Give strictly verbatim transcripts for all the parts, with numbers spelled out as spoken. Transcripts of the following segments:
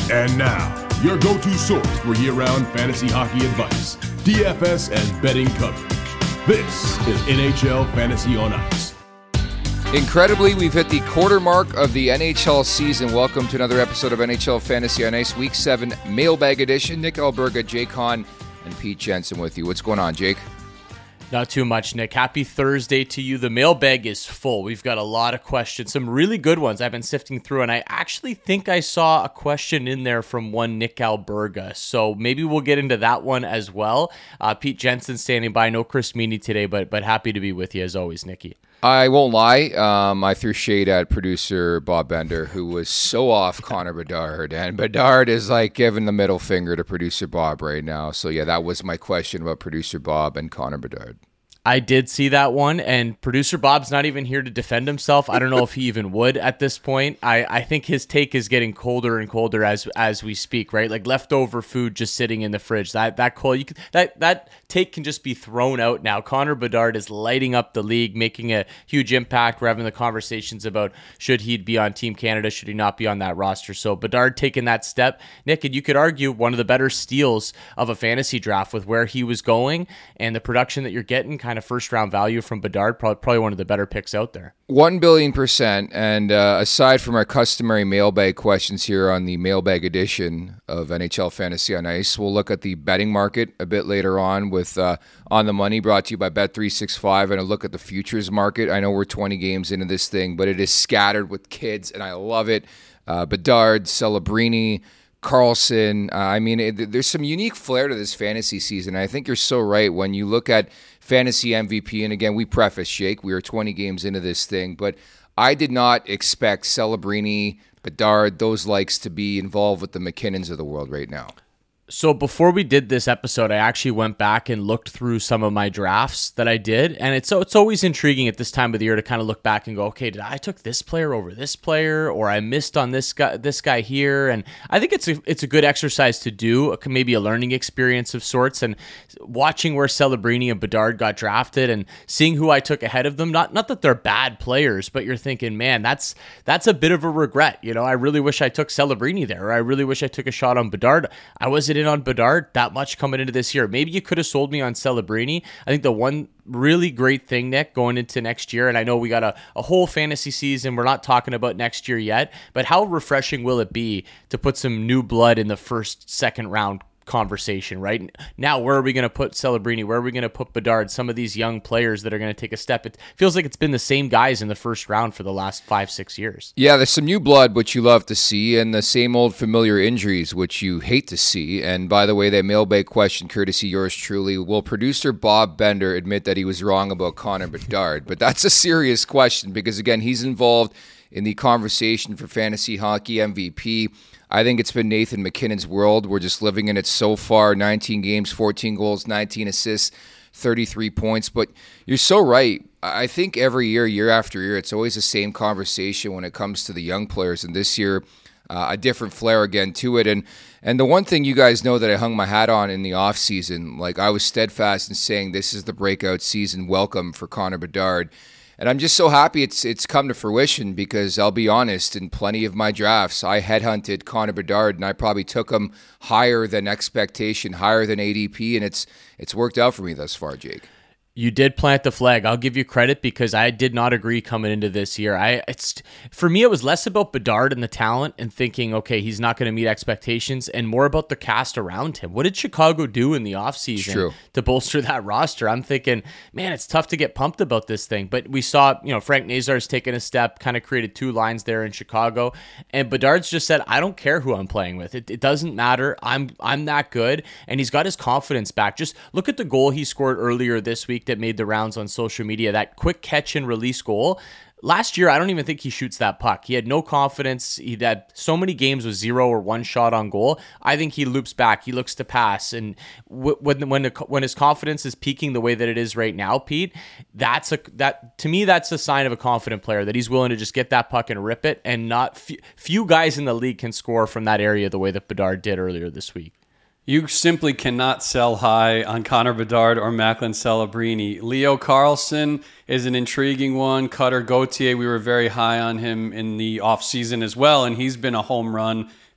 And now, your go-to source for year-round fantasy hockey advice, D F S and betting coverage. This is N H L Fantasy on Ice. Incredibly, we've hit the quarter mark of the N H L season. Welcome to another episode of N H L Fantasy on Ice, Week seven Mailbag Edition. Nick Alberga, Jake Hahn, and Pete Jensen with you. What's going on, Jake? Not too much, Nick. Happy Thursday to you. The mailbag is full. We've got a lot of questions, some really good ones I've been sifting through, and I actually think I saw a question in there from one Nick Alberga, so maybe we'll get into that one as well. Uh, Pete Jensen standing by. No Chris Meany today, but but happy to be with you as always, Nicky. I won't lie. Um, I threw shade at producer Bob Bender, who was so off Connor Bedard. And Bedard is like giving the middle finger to producer Bob right now. So, yeah, that was my question about producer Bob and Connor Bedard. I did see that one, and producer Bob's not even here to defend himself. I don't know if he even would at this point. I, I think his take is getting colder and colder as as we speak, right? Like leftover food just sitting in the fridge. That that cold, you can, that that take can just be thrown out now. Connor Bedard is lighting up the league, making a huge impact. We're having the conversations about should he be on Team Canada, should he not be on that roster. So Bedard taking that step, Nick, and you could argue one of the better steals of a fantasy draft with where he was going and the production that you're getting. Kind of first round value from Bedard, probably, probably one of the better picks out there. One billion percent. And uh, aside from our customary mailbag questions here on the mailbag edition of N H L Fantasy on Ice, we'll look at the betting market a bit later on with uh, On the Money, brought to you by Bet three sixty-five, and a look at the futures market. I know we're twenty games into this thing, but it is scattered with kids, and I love it. Uh, Bedard, Celebrini, Carlson. Uh, I mean, it, there's some unique flair to this fantasy season. I think you're so right when you look at fantasy M V P. And again, we preface, Jake, we are twenty games into this thing, but I did not expect Celebrini, Bedard, those likes to be involved with the McKinnons of the world right now. So before we did this episode, I actually went back and looked through some of my drafts that I did. And it's so it's always intriguing at this time of the year to kind of look back and go, okay, did I took this player over this player, or I missed on this guy this guy here? And I think it's a it's a good exercise to do, maybe a learning experience of sorts. And watching where Celebrini and Bedard got drafted and seeing who I took ahead of them, not not that they're bad players, but you're thinking, man, that's that's a bit of a regret. You know, I really wish I took Celebrini there, or I really wish I took a shot on Bedard. I wasn't in on Bedard that much coming into this year. Maybe you could have sold me on Celebrini. I think the one really great thing, Nick, going into next year, and I know we got a, a whole fantasy season, we're not talking about next year yet, but how refreshing will it be to put some new blood in the first, second round conversation, right? Now, where are we going to put Celebrini? Where are we going to put Bedard? Some of these young players that are going to take a step. It feels like it's been the same guys in the first round for the last five, six years. Yeah, there's some new blood, which you love to see, and the same old familiar injuries, which you hate to see. And by the way, that mailbag question, courtesy yours truly, will producer Bob Bender admit that he was wrong about Connor Bedard? But that's a serious question because, again, he's involved in the conversation for fantasy hockey M V P. I think it's been Nathan McKinnon's world. We're just living in it so far. nineteen games, fourteen goals, nineteen assists, thirty-three points. But you're so right. I think every year, year after year, it's always the same conversation when it comes to the young players. And this year, uh, a different flair again to it. And and the one thing you guys know that I hung my hat on in the offseason, like I was steadfast in saying this is the breakout season. Welcome for Connor Bedard. And I'm just so happy it's it's come to fruition because I'll be honest, in plenty of my drafts, I headhunted Connor Bedard and I probably took him higher than expectation, higher than A D P, and it's it's worked out for me thus far, Jake. You did plant the flag. I'll give you credit because I did not agree coming into this year. I it's for me, it was less about Bedard and the talent and thinking, okay, he's not going to meet expectations, and more about the cast around him. What did Chicago do in the offseason to bolster that roster? I'm thinking, man, it's tough to get pumped about this thing. But we saw, you know, Frank Nazar's taken a step, kind of created two lines there in Chicago, and Bedard's just said, I don't care who I'm playing with. It, it doesn't matter. I'm I'm that good, and he's got his confidence back. Just look at the goal he scored earlier this week that made the rounds on social media, that quick catch and release goal. Last year, I don't even think he shoots that puck. He had no confidence. He had so many games with zero or one shot on goal. I think he loops back. He looks to pass. And w- when when the, when his confidence is peaking the way that it is right now, Pete, that's a that to me that's a sign of a confident player, that he's willing to just get that puck and rip it. And not f- few guys in the league can score from that area the way that Bedard did earlier this week. You simply cannot sell high on Connor Bedard or Macklin Celebrini. Leo Carlson is an intriguing one. Cutter Gauthier, we were very high on him in the offseason as well, and he's been a home run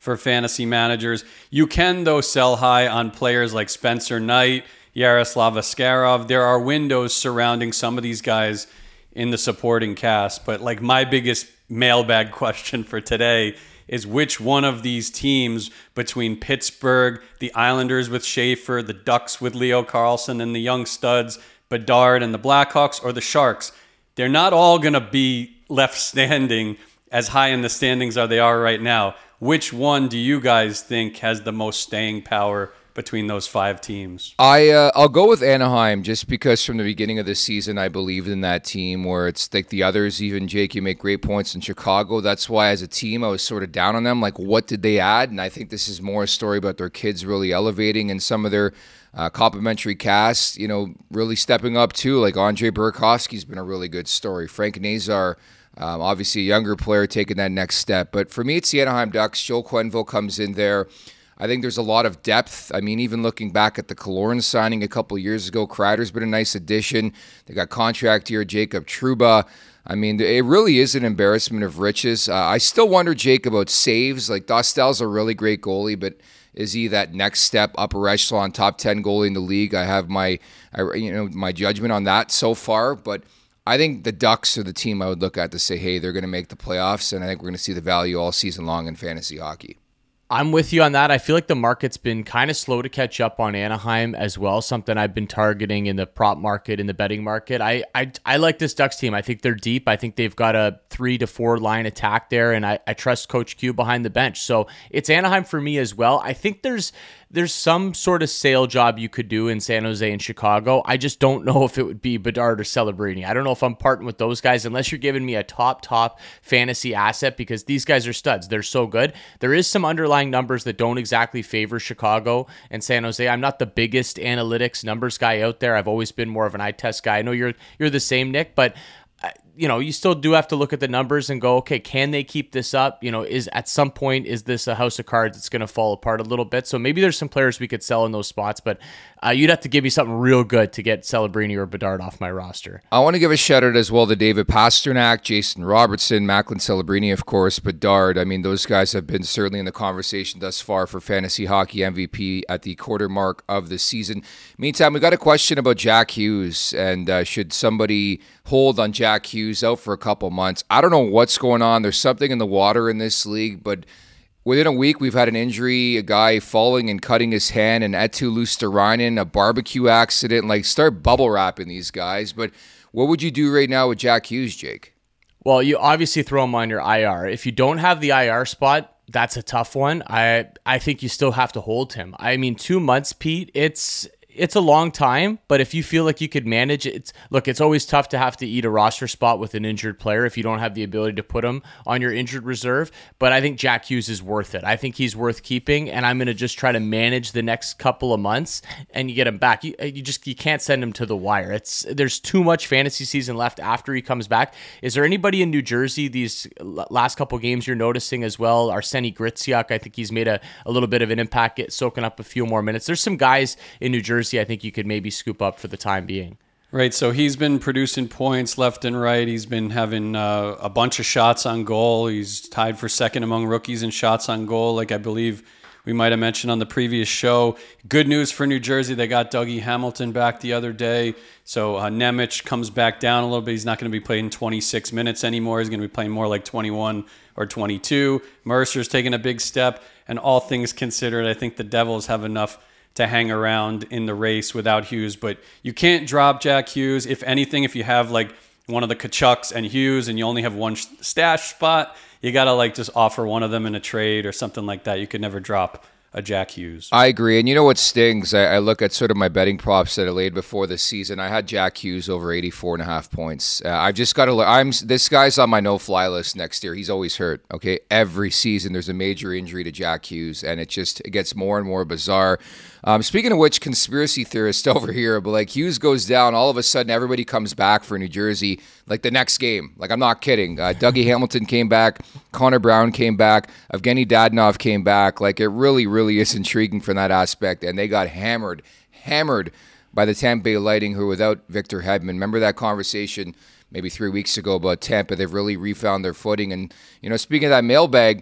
for fantasy managers. You can, though, sell high on players like Spencer Knight, Yaroslav Askarov. There are windows surrounding some of these guys in the supporting cast. But like my biggest mailbag question for today is which one of these teams between Pittsburgh, the Islanders with Schaefer, the Ducks with Leo Carlsson, and the young studs, Bedard and the Blackhawks, or the Sharks, they're not all going to be left standing as high in the standings as they are right now. Which one do you guys think has the most staying power between those five teams? I, uh, I'll go with Anaheim just because from the beginning of the season I believed in that team where it's like the others, even Jake, you make great points in Chicago. That's why as a team I was sort of down on them. Like, what did they add? And I think this is more a story about their kids really elevating and some of their uh, complementary casts, you know, really stepping up too. Like Andre Burakovsky's been a really good story. Frank Nazar, um, obviously a younger player taking that next step. But for me, it's the Anaheim Ducks. Joel Quenneville comes in there. I think there's a lot of depth. I mean, even looking back at the Killorn signing a couple of years ago, Kreider's been a nice addition. They got contract here, Jacob Trouba. I mean, it really is an embarrassment of riches. Uh, I still wonder, Jake, about saves. Like, Dostal's a really great goalie, but is he that next step, upper echelon, top ten goalie in the league? I have my, I, you know, my judgment on that so far, but I think the Ducks are the team I would look at to say, hey, they're going to make the playoffs, and I think we're going to see the value all season long in fantasy hockey. I'm with you on that. I feel like the market's been kind of slow to catch up on Anaheim as well, something I've been targeting in the prop market, in the betting market. I I, I like this Ducks team. I think they're deep. I think they've got a three to four line attack there, and I, I trust Coach Q behind the bench. So it's Anaheim for me as well. I think there's there's some sort of sale job you could do in San Jose and Chicago. I just don't know if it would be Bedard or Celebrini. I don't know if I'm parting with those guys unless you're giving me a top, top fantasy asset because these guys are studs. They're so good. There is some underlying numbers that don't exactly favor Chicago and San Jose. I'm not the biggest analytics numbers guy out there. I've always been more of an eye test guy. I know you're you're the same, Nick, but you know, you still do have to look at the numbers and go, okay, can they keep this up? You know, is at some point, is this a house of cards that's going to fall apart a little bit? So maybe there's some players we could sell in those spots, but uh, you'd have to give me something real good to get Celebrini or Bedard off my roster. I want to give a shout out as well to David Pasternak, Jason Robertson, Macklin Celebrini, of course, Bedard. I mean, those guys have been certainly in the conversation thus far for fantasy hockey M V P at the quarter mark of the season. Meantime, we got a question about Jack Hughes, and uh, should somebody hold on Jack Hughes out for a couple months? I don't know what's going on. There's something in the water in this league, but within a week, we've had an injury, a guy falling and cutting his hand, and Eetu Luostarinen, a barbecue accident. Like, start bubble wrapping these guys. But what would you do right now with Jack Hughes, Jake? Well, you obviously throw him on your I R. If you don't have the I R spot, that's a tough one. I I think you still have to hold him. I mean, two months, Pete, it's... It's a long time, but if you feel like you could manage it, it's, look, it's always tough to have to eat a roster spot with an injured player if you don't have the ability to put him on your injured reserve. But I think Jack Hughes is worth it. I think he's worth keeping, and I'm going to just try to manage the next couple of months, and you get him back. You, you just you can't send him to the wire. It's there's too much fantasy season left after he comes back. Is there anybody in New Jersey these last couple games you're noticing as well? Arseny Gritziak, I think he's made a, a little bit of an impact, get soaking up a few more minutes. There's some guys in New Jersey I think you could maybe scoop up for the time being. Right, so he's been producing points left and right. He's been having uh, a bunch of shots on goal. He's tied for second among rookies in shots on goal, like I believe we might have mentioned on the previous show. Good news for New Jersey. They got Dougie Hamilton back the other day. So uh, Nemec comes back down a little bit. He's not going to be playing twenty-six minutes anymore. He's going to be playing more like twenty-one or twenty-two. Mercer's taking a big step. And all things considered, I think the Devils have enough to hang around in the race without Hughes. But you can't drop Jack Hughes. If anything, if you have like one of the Kachucks and Hughes and you only have one stash spot, you got to like just offer one of them in a trade or something like that. You could never drop a Jack Hughes. I agree. And you know what stings? I, I look at sort of my betting props that I laid before this season. I had Jack Hughes over eighty-four and a half points. Uh, I've just got to look. I'm, this guy's on my no-fly list next year. He's always hurt, okay? Every season there's a major injury to Jack Hughes, and it just it gets more and more bizarre. Um, speaking of which, conspiracy theorist over here, but like Hughes goes down, all of a sudden everybody comes back for New Jersey, like the next game. Like, I'm not kidding. Uh, Dougie Hamilton came back, Connor Brown came back, Evgeny Dadonov came back. Like, it really, really is intriguing from that aspect. And they got hammered, hammered by the Tampa Bay Lightning, who were without Victor Hedman. Remember that conversation maybe three weeks ago about Tampa? They've really refound their footing. And, you know, speaking of that mailbag,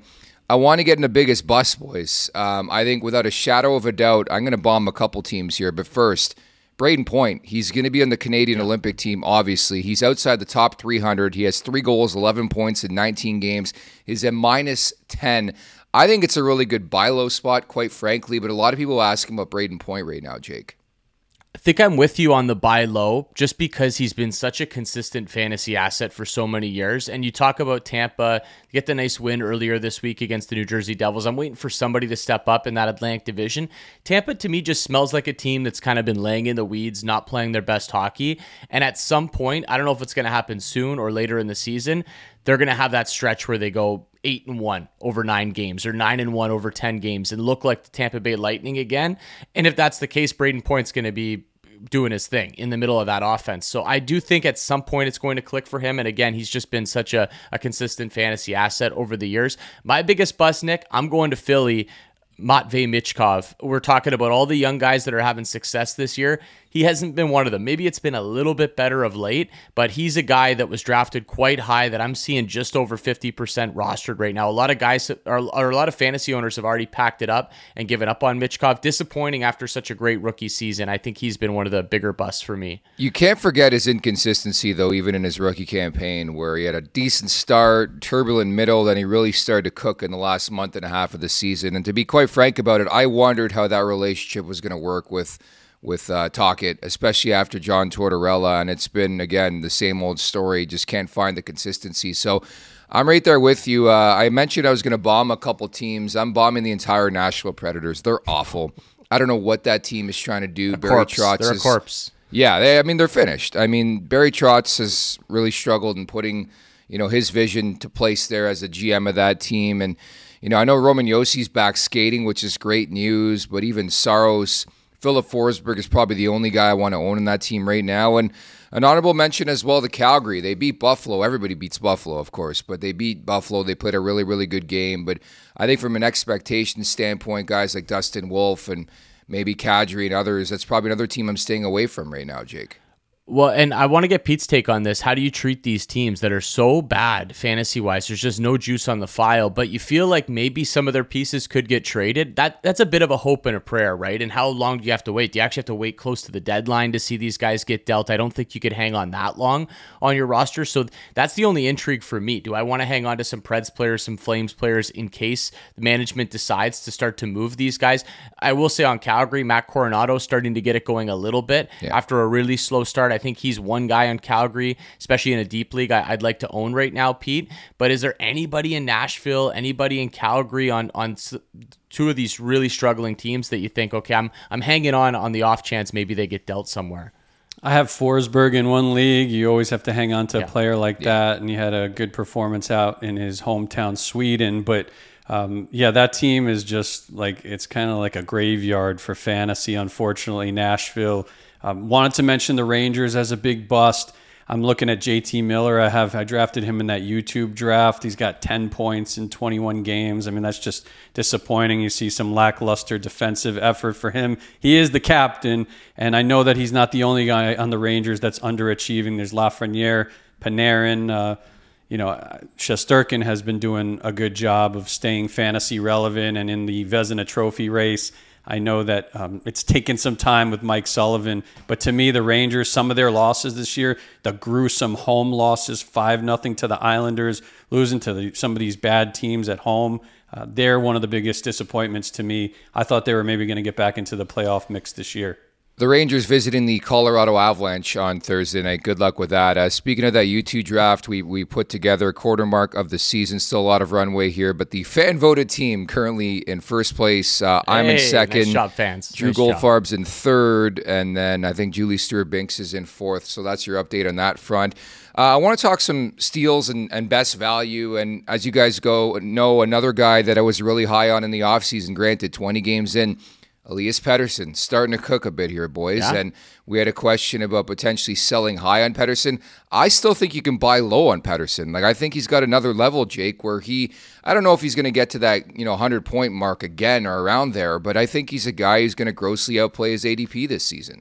I want to get in the biggest bust, boys. Um, I think without a shadow of a doubt, I'm going to bomb a couple teams here. But first, Brayden Point. He's going to be on the Canadian yeah. Olympic team, obviously. He's outside the top three hundred. He has three goals, eleven points in nineteen games. He's at minus ten. I think it's a really good buy low spot, quite frankly. But a lot of people ask him about Brayden Point right now, Jake. I think I'm with you on the buy low just because he's been such a consistent fantasy asset for so many years. And you talk about Tampa, get the nice win earlier this week against the New Jersey Devils. I'm waiting for somebody to step up in that Atlantic division. Tampa, to me, just smells like a team that's kind of been laying in the weeds, not playing their best hockey. And at some point, I don't know if it's going to happen soon or later in the season, they're going to have that stretch where they go eight and one over nine games or nine and one over ten games and look like the Tampa Bay Lightning again. And if that's the case, Brayden Point's going to be doing his thing in the middle of that offense. So I do think at some point it's going to click for him. And again, he's just been such a, a consistent fantasy asset over the years. My biggest bust, Nick, I'm going to Philly. Matvei Michkov. We're talking about all the young guys that are having success this year. He hasn't been one of them. Maybe it's been a little bit better of late, but he's a guy that was drafted quite high that I'm seeing just over fifty percent rostered right now. A lot of guys, or, or a lot of fantasy owners have already packed it up and given up on Michkov. Disappointing after such a great rookie season. I think he's been one of the bigger busts for me. You can't forget his inconsistency, though, even in his rookie campaign, where he had a decent start, turbulent middle, then he really started to cook in the last month and a half of the season. And to be quite frank about it, I wondered how that relationship was going to work with with uh, Tocchet, especially after John Tortorella, and it's been, again, the same old story, just can't find the consistency. So I'm right there with you. Uh, I mentioned I was going to bomb a couple teams. I'm bombing the entire Nashville Predators. They're awful. I don't know what that team is trying to do. A Barry corpse. Trotz They're is, a corpse. Yeah, they, I mean, they're finished. I mean, Barry Trotz has really struggled in putting, you know, his vision to place there as a G M of that team. And, you know, I know Roman Yossi's back skating, which is great news, but even Saros, Philip Forsberg is probably the only guy I want to own in that team right now. And an honorable mention as well to Calgary. They beat Buffalo. Everybody beats Buffalo, of course, but they beat Buffalo. They played a really, really good game. But I think from an expectation standpoint, guys like Dustin Wolf and maybe Kadri and others, that's probably another team I'm staying away from right now, Jake. Well, and I want to get Pete's take on this. How do you treat these teams that are so bad fantasy-wise? There's just no juice on the file, but you feel like maybe some of their pieces could get traded. That That's a bit of a hope and a prayer, right? And how long do you have to wait? Do you actually have to wait close to the deadline to see these guys get dealt? I don't think you could hang on that long on your roster. So that's the only intrigue for me. Do I want to hang on to some Preds players, some Flames players in case the management decides to start to move these guys? I will say on Calgary, Matt Coronado starting to get it going a little bit yeah. after a really slow start. I think he's one guy on Calgary, especially in a deep league, I, I'd like to own right now, Pete. But is there anybody in Nashville, anybody in Calgary on on two of these really struggling teams that you think, okay, I'm I'm hanging on on the off chance maybe they get dealt somewhere? I have Forsberg in one league. You always have to hang on to yeah. a player like yeah. that, and he had a good performance out in his hometown, Sweden. But um, yeah, that team is just like, it's kind of like a graveyard for fantasy, unfortunately, Nashville. Um, wanted to mention the Rangers as a big bust. I'm looking at J T Miller. I have I drafted him in that YouTube draft. He's got ten points in twenty-one games. I mean, that's just disappointing. You see some lackluster defensive effort for him. He is the captain, and I know that he's not the only guy on the Rangers that's underachieving. There's Lafreniere, Panarin. Uh, you know, Shesterkin has been doing a good job of staying fantasy relevant and in the Vezina Trophy race. I know that um, it's taken some time with Mike Sullivan, but to me, the Rangers, some of their losses this year, the gruesome home losses, five nothing to the Islanders, losing to the, some of these bad teams at home, uh, they're one of the biggest disappointments to me. I thought they were maybe going to get back into the playoff mix this year. The Rangers visiting the Colorado Avalanche on Thursday night. Good luck with that. Uh, speaking of that U two draft, we we put together a quarter mark of the season. Still a lot of runway here, but the fan-voted team currently in first place. Uh, I'm hey, in second. Nice job, fans. Drew nice Goldfarb's job. in third, and then I think Julie Stewart-Binks is in fourth. So that's your update on that front. Uh, I want to talk some steals and, and best value. And as you guys go know, another guy that I was really high on in the offseason, granted, twenty games in, Elias Pettersson, starting to cook a bit here, boys. Yeah. And we had a question about potentially selling high on Pettersson. I still think you can buy low on Pettersson. Like, I think he's got another level, Jake, where he, I don't know if he's going to get to that, you know, hundred-point mark again or around there, but I think he's a guy who's going to grossly outplay his A D P this season.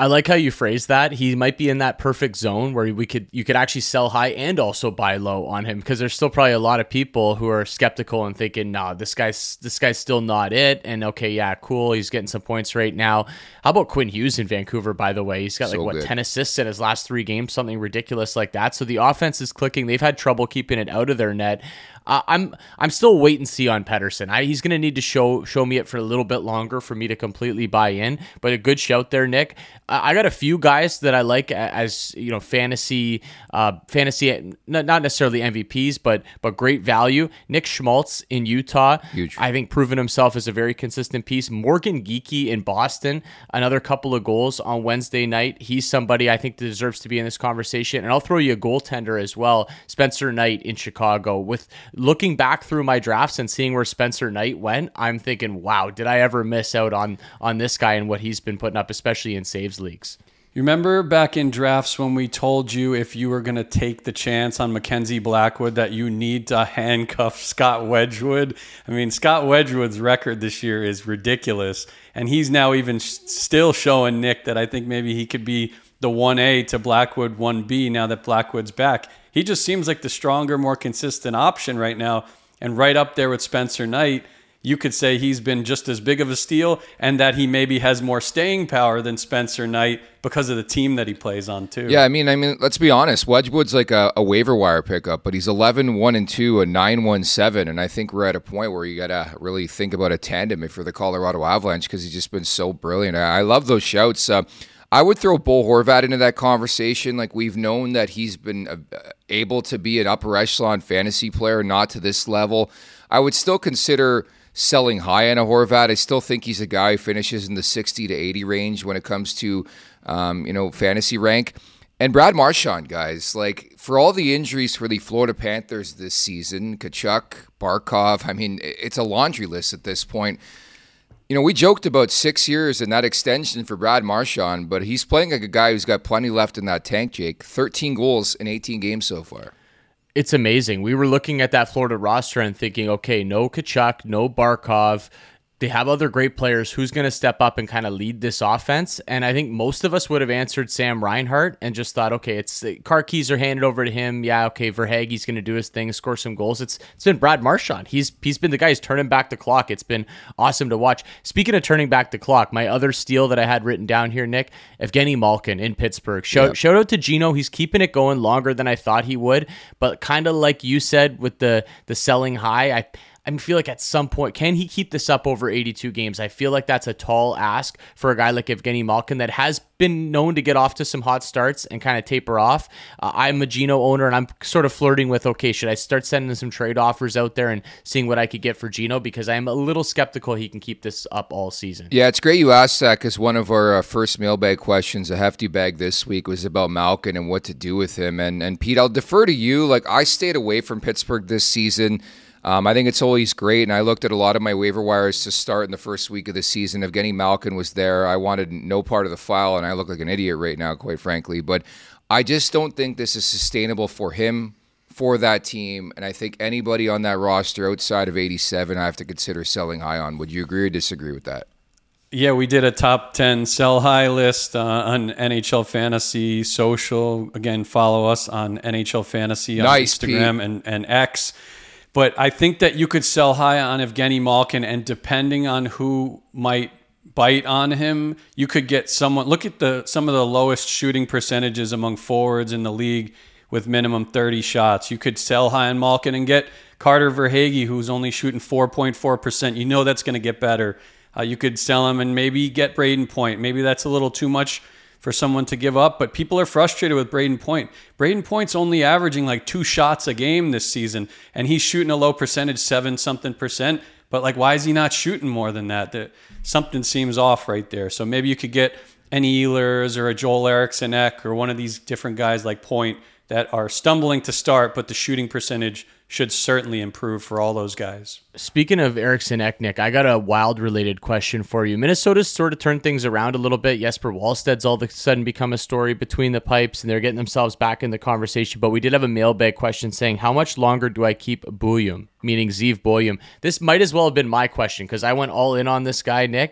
I like how you phrase that. He might be in that perfect zone where we could you could actually sell high and also buy low on him, because there's still probably a lot of people who are skeptical and thinking, nah, this guy's this guy's still not it. And okay, yeah, cool, he's getting some points right now. How about Quinn Hughes in Vancouver, by the way? He's got like, So what, good. ten assists in his last three games, something ridiculous like that. So the offense is clicking. They've had trouble keeping it out of their net. Uh, I'm I'm still wait and see on Pettersson. I, he's going to need to show show me it for a little bit longer for me to completely buy in. But a good shout there, Nick. Uh, I got a few guys that I like as, you know, fantasy uh, fantasy not, not necessarily M V Ps, but but great value. Nick Schmaltz in Utah, Huge. I think proven himself as a very consistent piece. Morgan Geekie in Boston, another couple of goals on Wednesday night. He's somebody I think deserves to be in this conversation. And I'll throw you a goaltender as well, Spencer Knight in Chicago. With looking back through my drafts and seeing where Spencer Knight went, I'm thinking, wow, did I ever miss out on on this guy and what he's been putting up, especially in saves leagues. You remember back in drafts when we told you if you were going to take the chance on Mackenzie Blackwood that you need to handcuff Scott Wedgwood? I mean, Scott Wedgwood's record this year is ridiculous, and he's now even sh- still showing Nick that I think maybe he could be the one A to Blackwood one B now that Blackwood's back. He just seems like the stronger, more consistent option right now, and right up there with Spencer Knight. You could say he's been just as big of a steal, and that he maybe has more staying power than Spencer Knight because of the team that he plays on too. Yeah, I mean, I mean, let's be honest. Wedgwood's like a, a waiver wire pickup, but he's eleven one and two, a nine one seven, and I think we're at a point where you got to really think about a tandem if you're the Colorado Avalanche, because he's just been so brilliant. I, I love those shouts. Uh, I would throw Bo Horvat into that conversation. Like, we've known that he's been uh, able to be an upper echelon fantasy player, not to this level. I would still consider selling high on a Horvat. I still think he's a guy who finishes in the sixty to eighty range when it comes to, um, you know, fantasy rank. And Brad Marchand, guys, like, for all the injuries for the Florida Panthers this season, Tkachuk, Barkov, I mean, it's a laundry list at this point. You know, we joked about six years and that extension for Brad Marchand, but he's playing like a guy who's got plenty left in that tank, Jake. thirteen goals in eighteen games so far. It's amazing. We were looking at that Florida roster and thinking, okay, no Tkachuk, no Barkov. They have other great players. Who's going to step up and kind of lead this offense? And I think most of us would have answered Sam Reinhart and just thought, okay, it's car keys are handed over to him. Yeah, okay, Verhaeghe's going to do his thing, score some goals. It's it's been Brad Marchand. He's he's been the guy who's turning back the clock. It's been awesome to watch. Speaking of turning back the clock, my other steal that I had written down here, Nick, Evgeny Malkin in Pittsburgh. Shout, Yep. shout out to Gino. He's keeping it going longer than I thought he would, but kind of like you said with the the selling high, I I feel like at some point, can he keep this up over eighty-two games? I feel like that's a tall ask for a guy like Evgeny Malkin that has been known to get off to some hot starts and kind of taper off. Uh, I'm a Gino owner, and I'm sort of flirting with, okay, should I start sending some trade offers out there and seeing what I could get for Gino? Because I'm a little skeptical he can keep this up all season. Yeah, it's great you asked that, because one of our uh, first mailbag questions, a hefty bag this week, was about Malkin and what to do with him. And, and Pete, I'll defer to you. Like, I stayed away from Pittsburgh this season. Um, I think it's always great, and I looked at a lot of my waiver wires to start in the first week of the season. Evgeny Malkin was there. I wanted no part of the file, and I look like an idiot right now, quite frankly. But I just don't think this is sustainable for him, for that team, and I think anybody on that roster outside of eighty-seven I have to consider selling high on. Would you agree or disagree with that? Yeah, we did a top ten sell high list uh, on N H L Fantasy Social. Again, follow us on N H L Fantasy on Nice, Instagram and, and X. But I think that you could sell high on Evgeny Malkin, and depending on who might bite on him, you could get someone. Look at the some of the lowest shooting percentages among forwards in the league with minimum thirty shots. You could sell high on Malkin and get Carter Verhaeghe, who's only shooting four point four percent. You know that's going to get better. Uh, you could sell him and maybe get Braden Point. Maybe that's a little too much for someone to give up, but people are frustrated with Braden Point. Braden Point's only averaging like two shots a game this season, and he's shooting a low percentage, seven something percent. But like, why is he not shooting more than that? That something seems off right there. So maybe you could get an Ehlers or a Joel Eriksson Ek or one of these different guys like Point that are stumbling to start, but the shooting percentage should certainly improve for all those guys. Speaking of Eriksson Ek, Nick, I got a Wild-related question for you. Minnesota's sort of turned things around a little bit. Jesper Wallsted's all of a sudden become a story between the pipes, and they're getting themselves back in the conversation. But we did have a mailbag question saying, how much longer do I keep Boyum, meaning Zeev Boyum? This might as well have been my question, because I went all in on this guy, Nick.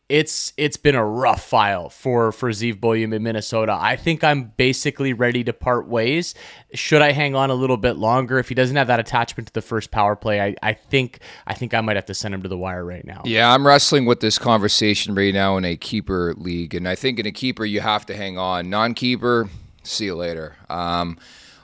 it's it's been a rough file for for Zeev Boeheim in Minnesota. I think I'm basically ready to part ways. Should I hang on a little bit longer? If he doesn't have that attachment to the first power play, I, I think I think I might have to send him to the wire right now. Yeah, I'm wrestling with this conversation right now in a keeper league, and I think in a keeper you have to hang on. Non-keeper, see you later. Um,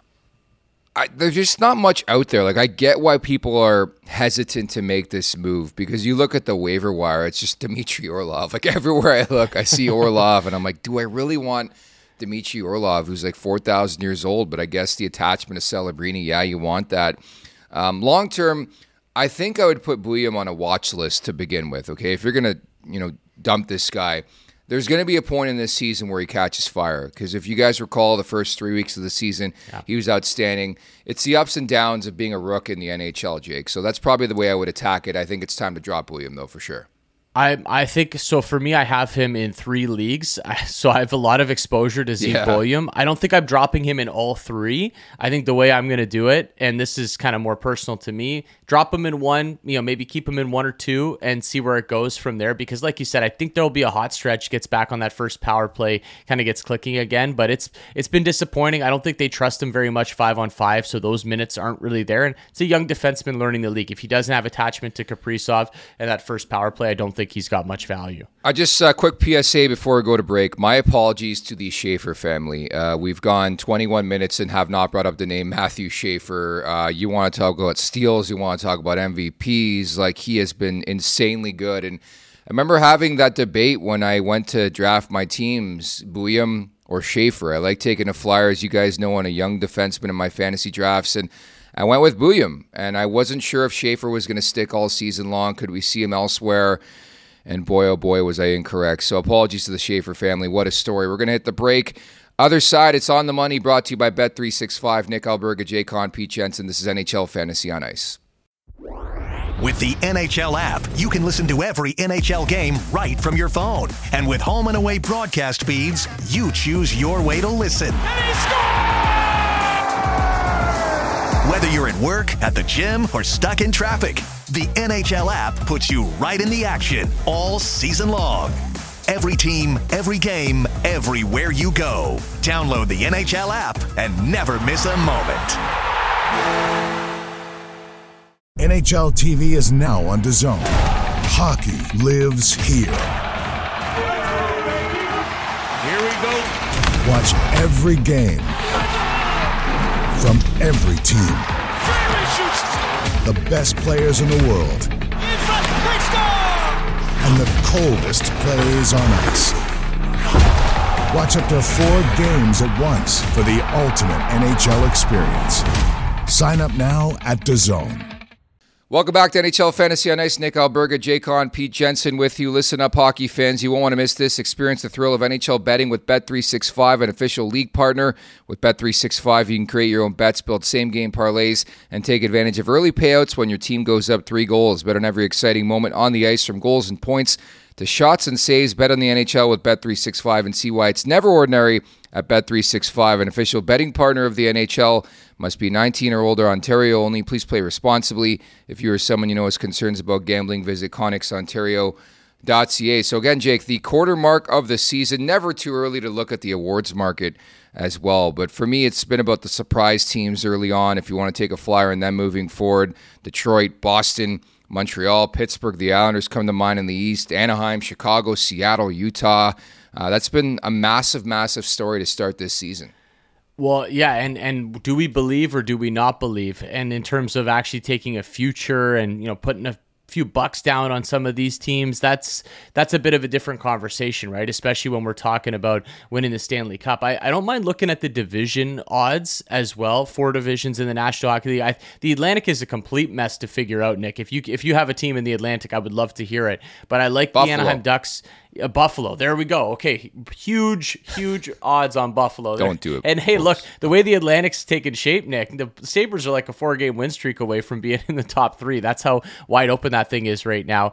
I, there's just not much out there. Like, I get why people are hesitant to make this move, because you look at the waiver wire, it's just Dmitry Orlov. Like, everywhere I look, I see Orlov, and I'm like, do I really want Dmitry Orlov, who's like four thousand years old? But I guess the attachment to Celebrini, yeah, you want that. Um, long term, I think I would put Boeheim on a watch list to begin with. Okay, if you're gonna, you know, dump this guy, there's going to be a point in this season where he catches fire, because if you guys recall the first three weeks of the season, yeah. he was outstanding. It's the ups and downs of being a rook in the N H L, Jake. So that's probably the way I would attack it. I think it's time to drop Boeheim, though, for sure. I I think so. For me, I have him in three leagues, so I have a lot of exposure to Zeev yeah. Boeheim. I don't think I'm dropping him in all three. I think the way I'm going to do it, and this is kind of more personal to me, drop him in one, you know, maybe keep him in one or two and see where it goes from there. Because like you said, I think there'll be a hot stretch, gets back on that first power play, kind of gets clicking again. But it's it's been disappointing. I don't think they trust him very much five on five, so those minutes aren't really there. And it's a young defenseman learning the league. If he doesn't have attachment to Kaprizov and that first power play, I don't think he's got much value. I just, uh, quick P S A before we go to break. My apologies to the Schaefer family. Uh, we've gone twenty-one minutes and have not brought up the name Matthew Schaefer. Uh, you want to talk about steals, you want to talk about M V Ps. Like, he has been insanely good. And I remember having that debate when I went to draft my teams, Boeheim or Schaefer. I like taking a flyer, as you guys know, on a young defenseman in my fantasy drafts. And I went with Boeheim. And I wasn't sure if Schaefer was going to stick all season long. Could we see him elsewhere? And boy, oh boy, was I incorrect. So apologies to the Schaefer family. What a story. We're going to hit the break. Other side, it's On the Money, brought to you by Bet three sixty-five. Nick Alberga, Jay Con, Pete Jensen. This is N H L Fantasy on Ice. With the N H L app, you can listen to every N H L game right from your phone. And with home and away broadcast feeds, you choose your way to listen. And he scores! Whether you're at work, at the gym, or stuck in traffic, the N H L app puts you right in the action all season long. Every team, every game, everywhere you go. Download the N H L app and never miss a moment. N H L T V is now on DAZN. Hockey lives here. Here we go. Watch every game from every team. The best players in the world. And the coldest plays on ice. Watch up to four games at once for the ultimate N H L experience. Sign up now at DAZN. Welcome back to N H L Fantasy on Ice. Nick Alberga, Jay Con, Pete Jensen with you. Listen up, hockey fans. You won't want to miss this. Experience the thrill of N H L betting with Bet three sixty-five, an official league partner. With Bet three sixty-five, you can create your own bets, build same-game parlays, and take advantage of early payouts when your team goes up three goals. Bet on every exciting moment on the ice, from goals and points to shots and saves. Bet on the N H L with Bet three sixty-five and see why it's never ordinary at Bet three sixty-five, an official betting partner of the N H L. Must be nineteen or older, Ontario only. Please play responsibly. If you or someone you know has concerns about gambling, visit Connex Ontario dot C A. So again, Jake, the quarter mark of the season. Never too early to look at the awards market as well. But for me, it's been about the surprise teams early on. If you want to take a flyer and then moving forward, Detroit, Boston, Montreal, Pittsburgh, the Islanders come to mind in the East, Anaheim, Chicago, Seattle, Utah. Uh, that's been a massive, massive story to start this season. Well, yeah, and, and do we believe or do we not believe? And in terms of actually taking a future and, you know, putting a few bucks down on some of these teams, that's that's a bit of a different conversation, right? Especially when we're talking about winning the Stanley Cup. I, I don't mind looking at the division odds as well, four divisions in the National Hockey League. I, the Atlantic is a complete mess to figure out, Nick. If you if you have a team in the Atlantic, I would love to hear it. But I like Buffalo. the Anaheim Ducks. Uh, Buffalo, there we go. Okay, huge, huge odds on Buffalo. Don't do it. And hey, look, the way the Atlantic's taken shape, Nick, the Sabres are like a four-game win streak away from being in the top three. That's how wide open that thing is right now.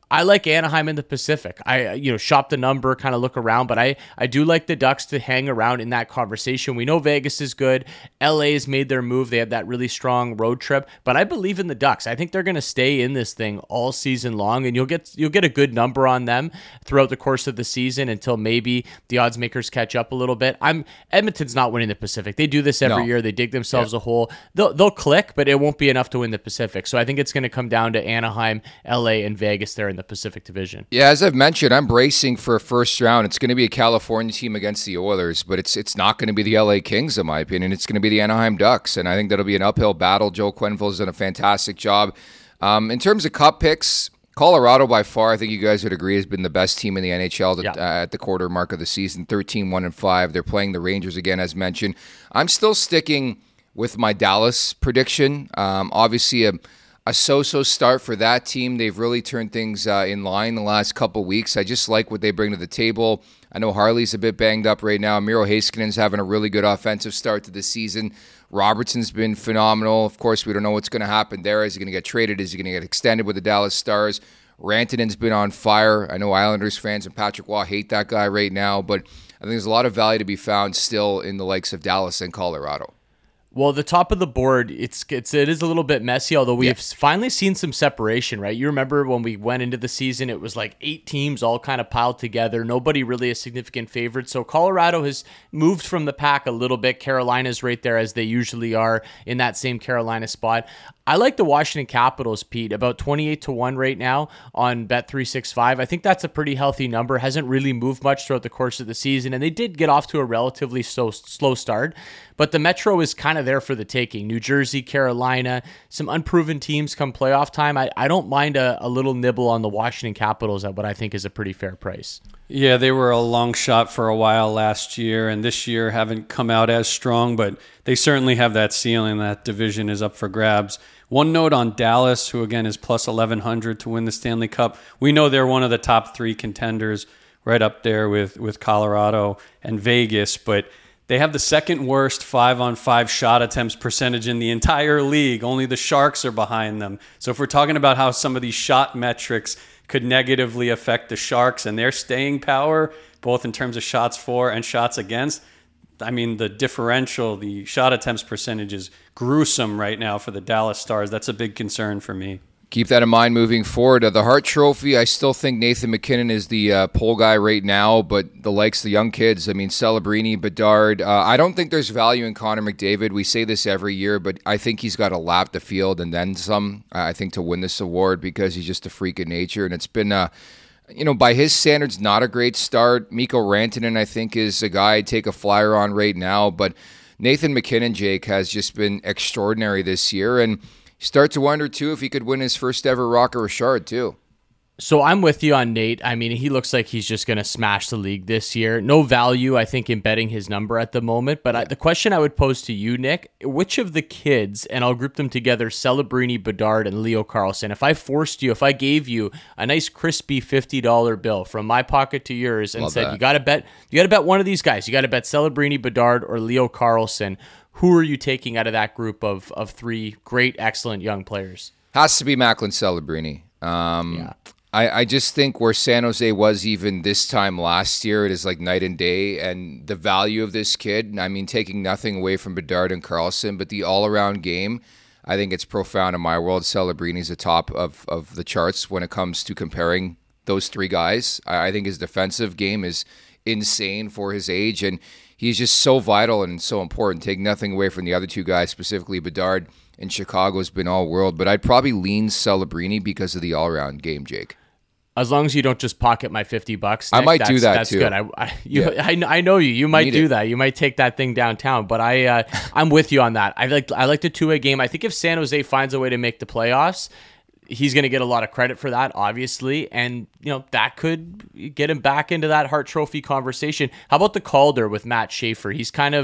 I like Anaheim in the Pacific. I, you know, shop the number, kind of look around, but I, I do like the Ducks to hang around in that conversation. We know Vegas is good. L A has made their move. They have that really strong road trip, but I believe in the Ducks. I think they're going to stay in this thing all season long, and you'll get you'll get a good number on them throughout the course of the season until maybe the odds makers catch up a little bit. I'm Edmonton's not winning the Pacific. They do this every No. year. They dig themselves yeah. a hole. They'll they'll click, but it won't be enough to win the Pacific. So I think it's going to come down to Anaheim, L A, and Vegas there in the Pacific Division. Yeah, as I've mentioned, I'm bracing for a first round. It's going to be a California team against the Oilers, but it's it's not going to be the L A Kings, in my opinion. It's going to be the Anaheim Ducks, and I think that'll be an uphill battle. Joe Quenneville has done a fantastic job. Um, in terms of cup picks, Colorado by far, I think you guys would agree, has been the best team in the N H L to, yeah. uh, at the quarter mark of the season, thirteen one and five. They're playing the Rangers again, as mentioned. I'm still sticking with my Dallas prediction. Um, obviously, a A so-so start for that team. They've really turned things uh, in line the last couple weeks. I just like what they bring to the table. I know Harley's a bit banged up right now. Miro Heiskanen's having a really good offensive start to the season. Robertson's been phenomenal. Of course, we don't know what's going to happen there. Is he going to get traded? Is he going to get extended with the Dallas Stars? Rantanen's been on fire. I know Islanders fans and Patrick Waugh hate that guy right now, but I think there's a lot of value to be found still in the likes of Dallas and Colorado. Well, the top of the board, it's it's it is a little bit messy, although we've yeah. finally seen some separation, right? You remember when we went into the season, it was like eight teams all kind of piled together. Nobody really a significant favorite. So Colorado has moved from the pack a little bit. Carolina's right there as they usually are in that same Carolina spot. I like the Washington Capitals, Pete, about twenty-eight to one right now on Bet three sixty-five. I think that's a pretty healthy number. Hasn't really moved much throughout the course of the season, and they did get off to a relatively slow, slow start. But the Metro is kind of there for the taking. New Jersey, Carolina, some unproven teams come playoff time. I, I don't mind a, a little nibble on the Washington Capitals at what I think is a pretty fair price. Yeah, they were a long shot for a while last year, and this year haven't come out as strong, but they certainly have that ceiling. That division is up for grabs. One note on Dallas, who again is plus eleven hundred to win the Stanley Cup. We know they're one of the top three contenders, right up there with, with Colorado and Vegas, but they have the second worst five-on-five shot attempts percentage in the entire league. Only the Sharks are behind them. So if we're talking about how some of these shot metrics could negatively affect the Sharks and their staying power, both in terms of shots for and shots against, I mean, the differential, the shot attempts percentage is gruesome right now for the Dallas Stars. That's a big concern for me. Keep that in mind moving forward. Uh, the Hart Trophy, I still think Nathan MacKinnon is the uh, pole guy right now, but the likes, the young kids, I mean, Celebrini, Bedard. Uh, I don't think there's value in Connor McDavid. We say this every year, but I think he's got to lap the field and then some, uh, I think, to win this award because he's just a freak of nature. And it's been, uh, you know, by his standards, not a great start. Mikko Rantanen, I think, is a guy I'd take a flyer on right now, but Nathan MacKinnon, Jake, has just been extraordinary this year, and start to wonder, too, if he could win his first ever Rocket Richard, too. So I'm with you on Nate. I mean, he looks like he's just going to smash the league this year. No value, I think, in betting his number at the moment. But I, the question I would pose to you, Nick, which of the kids, and I'll group them together, Celebrini, Bedard, and Leo Carlsson, if I forced you, if I gave you a nice crispy fifty dollar bill from my pocket to yours and Love said, that. you got to bet, you got to bet one of these guys. You got to bet Celebrini, Bedard, or Leo Carlsson. Who are you taking out of that group of of three great, excellent young players? Has to be Macklin Celebrini. Um, yeah. I, I just think where San Jose was even this time last year, it is like night and day. And the value of this kid, I mean, taking nothing away from Bedard and Carlson, but the all-around game, I think it's profound in my world. Celebrini's the top of, of the charts when it comes to comparing those three guys. I, I think his defensive game is insane for his age, and he's just so vital and so important. Take nothing away from the other two guys, specifically Bedard in Chicago has been all world, but I'd probably lean Celebrini because of the all-around game, Jake. As long as you don't just pocket my fifty bucks, Nick, I might that's, do that that's too. That's good. I, I, you, Yeah. I, I know you. You might Need do it. that. You might take that thing downtown. But I, uh, I'm with you on that. I like, I like the two-way game. I think if San Jose finds a way to make the playoffs, he's going to get a lot of credit for that, obviously, and you know that could get him back into that Hart Trophy conversation. How about the Calder with Matt Schaefer? He's kind of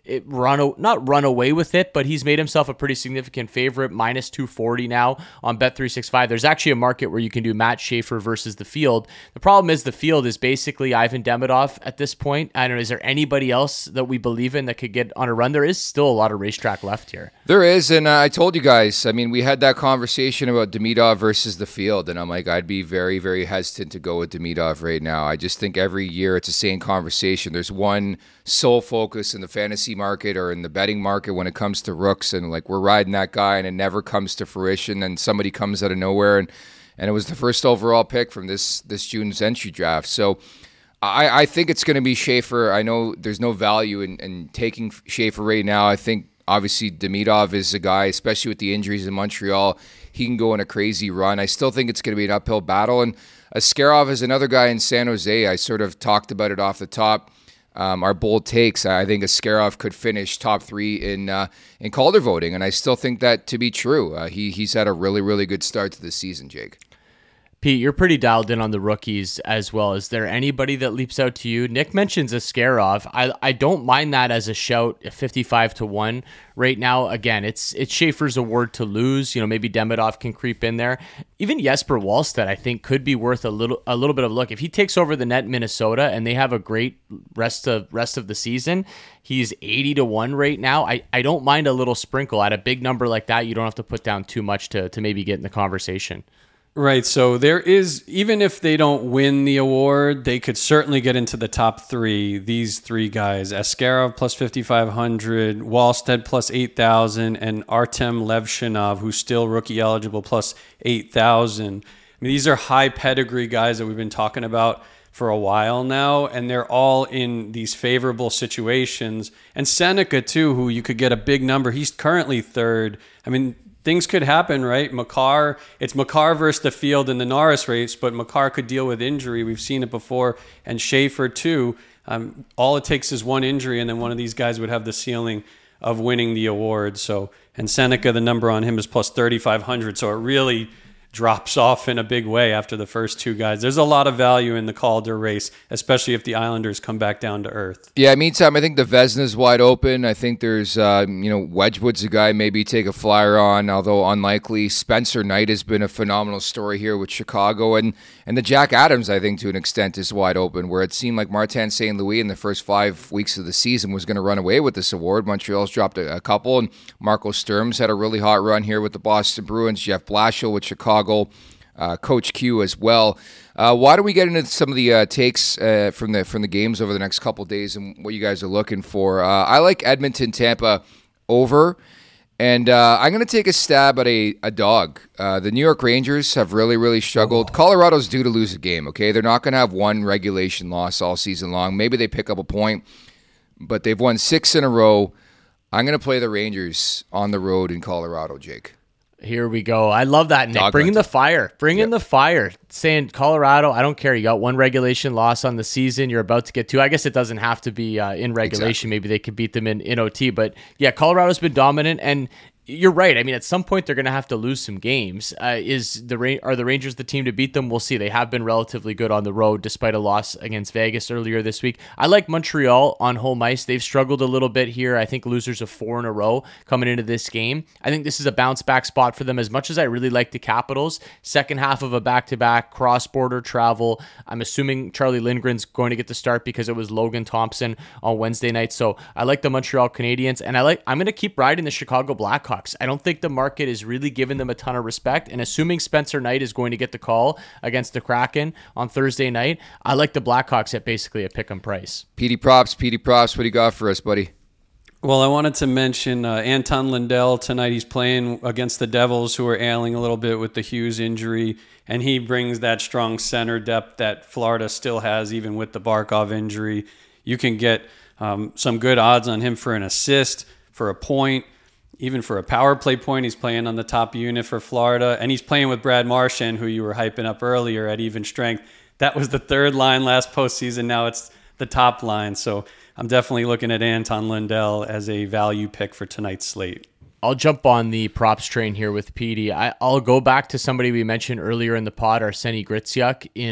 it run not run away with it, but he's made himself a pretty significant favorite, minus two forty now on Bet three sixty-five. There's actually a market where you can do Matt Schaefer versus the field. The problem is the field is basically Ivan Demidov at this point. I don't know, is there anybody else that we believe in that could get on a run? There is still a lot of racetrack left here. There is, and uh, I told you guys, I mean, we had that conversation about Demidov versus the field, and I'm like, I'd be very, very hesitant to go with Demidov right now. I just think every year it's the same conversation. There's one sole focus in the fantasy market or in the betting market when it comes to rooks, and like we're riding that guy and it never comes to fruition, and somebody comes out of nowhere, and and it was the first overall pick from this this June's entry draft. So I, I think it's going to be Schaefer. I know there's no value in, in taking Schaefer right now. I think obviously Demidov is a guy, especially with the injuries in Montreal, he can go on a crazy run. I still think it's going to be an uphill battle, and Askarov is another guy in San Jose. I sort of talked about it off the top. Um, our bold takes, I think Askarov could finish top three in uh, in Calder voting, and I still think that to be true. Uh, he he's had a really, really good start to the season, Jake. Pete, you're pretty dialed in on the rookies as well. Is there anybody that leaps out to you? Nick mentions Askarov. I I don't mind that as a shout at fifty-five to one right now. Again, it's it's Schaefer's award to lose. You know, maybe Demidov can creep in there. Even Jesper Wallstedt, I think, could be worth a little a little bit of a look. If he takes over the net in Minnesota and they have a great rest of rest of the season, he's eighty to one right now. I, I don't mind a little sprinkle. At a big number like that, you don't have to put down too much to to maybe get in the conversation. Right, so there is, even if they don't win the award, they could certainly get into the top three, these three guys. Askarov plus fifty-five hundred, Wallstedt plus eight thousand, and Artem Levshinov, who's still rookie eligible, plus eight thousand. I mean, these are high pedigree guys that we've been talking about for a while now, and they're all in these favorable situations. And Seneca, too, who you could get a big number. He's currently third. I mean, things could happen, right? Makar, it's Makar versus the field in the Norris race, but Makar could deal with injury. We've seen it before. And Schaefer, too. Um, all it takes is one injury, and then one of these guys would have the ceiling of winning the award. So, and Seneca, the number on him is plus thirty-five hundred. So it really drops off in a big way after the first two guys. There's a lot of value in the Calder race, especially if the Islanders come back down to earth. Yeah, meantime, I think the Vezna's wide open. I think there's, uh, you know, Wedgwood's a guy maybe take a flyer on, although unlikely. Spencer Knight has been a phenomenal story here with Chicago. And, and the Jack Adams, I think, to an extent, is wide open, where it seemed like Martin Saint Louis in the first five weeks of the season was going to run away with this award. Montreal's dropped a, a couple, and Marco Sturm's had a really hot run here with the Boston Bruins. Jeff Blashill with Chicago. Uh, Coach Q as well. Uh, why don't we get into some of the uh, takes uh, from the from the games over the next couple days and what you guys are looking for? Uh, I like Edmonton, Tampa over, and uh, I'm going to take a stab at a, a dog. Uh, the New York Rangers have really, really struggled. Oh. Colorado's due to lose a game, okay? They're not going to have one regulation loss all season long. Maybe they pick up a point, but they've won six in a row. I'm going to play the Rangers on the road in Colorado, Jake. Here we go. I love that, Nick. Dog Bring in the fire. Bring yep. in the fire. Saying Colorado, I don't care. You got one regulation loss on the season. You're about to get two. I guess it doesn't have to be uh, in regulation. Exactly. Maybe they could beat them in, in O T. But yeah, Colorado's been dominant. And you're right. I mean, at some point, they're going to have to lose some games. Uh, is the Are the Rangers the team to beat them? We'll see. They have been relatively good on the road, despite a loss against Vegas earlier this week. I like Montreal on home ice. They've struggled a little bit here. I think losers of four in a row coming into this game. I think this is a bounce-back spot for them. As much as I really like the Capitals, second half of a back-to-back, cross-border travel. I'm assuming Charlie Lindgren's going to get the start because it was Logan Thompson on Wednesday night. So I like the Montreal Canadiens, and I like, I'm going to keep riding the Chicago Blackhawks. I don't think the market is really giving them a ton of respect. And assuming Spencer Knight is going to get the call against the Kraken on Thursday night, I like the Blackhawks at basically a pick-em price. Petey props, Petey props. What do you got for us, buddy? Well, I wanted to mention uh, Anton Lundell tonight. He's playing against the Devils, who are ailing a little bit with the Hughes injury, and he brings that strong center depth that Florida still has, even with the Barkov injury. You can get um, some good odds on him for an assist, for a point, even for a power play point. He's playing on the top unit for Florida, and he's playing with Brad Marchand, who you were hyping up earlier at even strength. That was the third line last postseason. Now it's the top line. So I'm definitely looking at Anton Lundell as a value pick for tonight's slate. I'll jump on the props train here with Petey. I, I'll go back to somebody we mentioned earlier in the pod, Arseny Griciuk in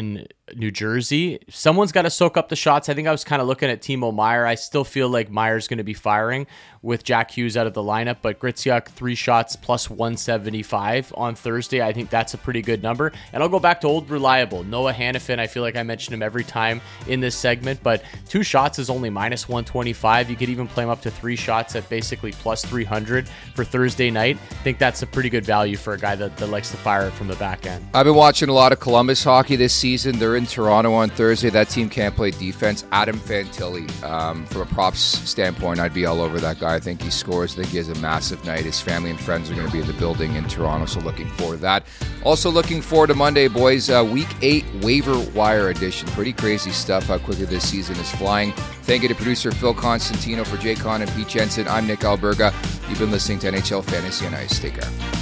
New Jersey. Someone's got to soak up the shots. I think I was kind of looking at Timo Meier. I still feel like Meier's going to be firing with Jack Hughes out of the lineup, but Griciak, three shots plus one seventy-five on Thursday. I think that's a pretty good number. And I'll go back to old reliable Noah Hannafin. I feel like I mention him every time in this segment, but two shots is only minus one twenty-five. You could even play him up to three shots at basically plus three hundred for Thursday night. I think that's a pretty good value for a guy that, that likes to fire it from the back end. I've been watching a lot of Columbus hockey this season. They're in Toronto on Thursday. That team can't play defense. Adam Fantilli, um, from a props standpoint, I'd be all over that guy. I think he scores. I think he has a massive night. His family and friends are going to be in the building in Toronto, so looking forward to that. Also looking forward to Monday, boys. Uh, week eight waiver wire edition. Pretty crazy stuff how quickly this season is flying. Thank you to producer Phil Constantino. For Jay Con and Pete Jensen, I'm Nick Alberga. You've been listening to N H L Fantasy on Ice. Take care.